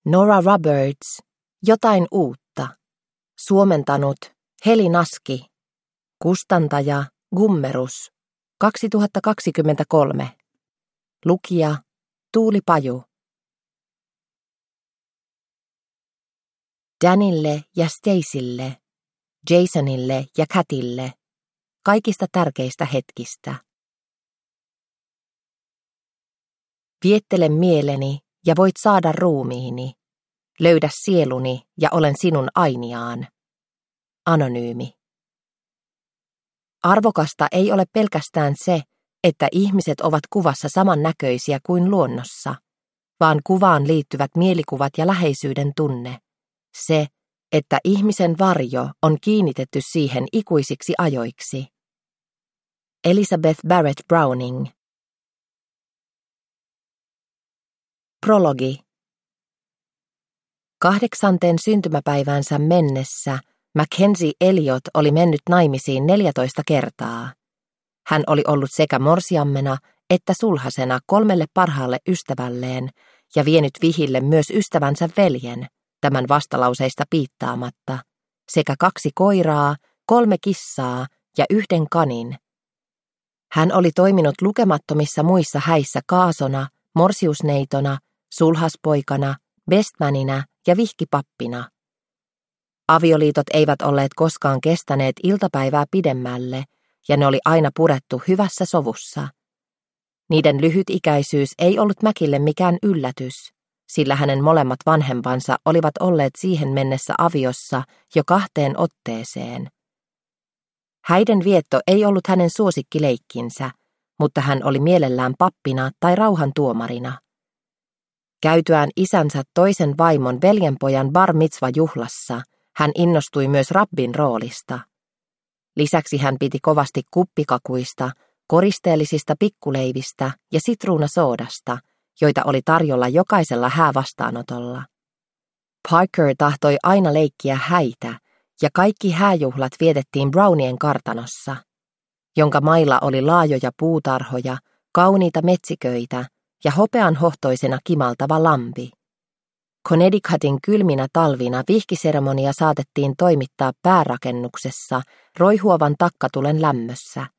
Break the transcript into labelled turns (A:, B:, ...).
A: Nora Roberts, Jotain uutta. Suomentanut Heli Naski. Kustantaja Gummerus. 2023. Lukija Tuuli Paju. Danille ja Stacylle, Jasonille ja Catille, kaikista tärkeistä hetkistä. Viettele mieleni ja voit saada ruumiini. Löydä sieluni ja olen sinun ainiaan. Anonyymi. Arvokasta ei ole pelkästään se, että ihmiset ovat kuvassa samannäköisiä kuin luonnossa, vaan kuvaan liittyvät mielikuvat ja läheisyyden tunne. Se, että ihmisen varjo on kiinnitetty siihen ikuisiksi ajoiksi. Elizabeth Barrett Browning. Prologi. 8. syntymäpäiväänsä mennessä Mackenzie Elliot oli mennyt naimisiin 14 kertaa. Hän oli ollut sekä morsiammena että sulhasena 3 parhaalle ystävälleen ja vienyt vihille myös ystävänsä veljen, tämän vastalauseista piittaamatta, sekä 2 koiraa, 3 kissaa ja 1 kanin. Hän oli toiminut lukemattomissa muissa häissä kaasona, morsiusneitona, sulhaspoikana, bestmanina ja vihkipappina. Avioliitot eivät olleet koskaan kestäneet iltapäivää pidemmälle, ja ne oli aina purettu hyvässä sovussa. Niiden lyhytikäisyys ei ollut Mäkille mikään yllätys, sillä hänen molemmat vanhempansa olivat olleet siihen mennessä aviossa jo 2 otteeseen. Häiden vietto ei ollut hänen suosikkileikkinsä, mutta hän oli mielellään pappina tai rauhantuomarina. Käytyään isänsä toisen vaimon veljenpojan bar mitzva-juhlassa, hän innostui myös rabbin roolista. Lisäksi hän piti kovasti kuppikakuista, koristeellisista pikkuleivistä ja sitruunasoodasta, joita oli tarjolla jokaisella häävastaanotolla. Parker tahtoi aina leikkiä häitä, ja kaikki hääjuhlat vietettiin Brownien kartanossa, jonka mailla oli laajoja puutarhoja, kauniita metsiköitä ja hopeanhohtoisena kimaltava lampi. Connecticutin kylminä talvina vihkiseremonia saatettiin toimittaa päärakennuksessa roihuavan takkatulen lämmössä.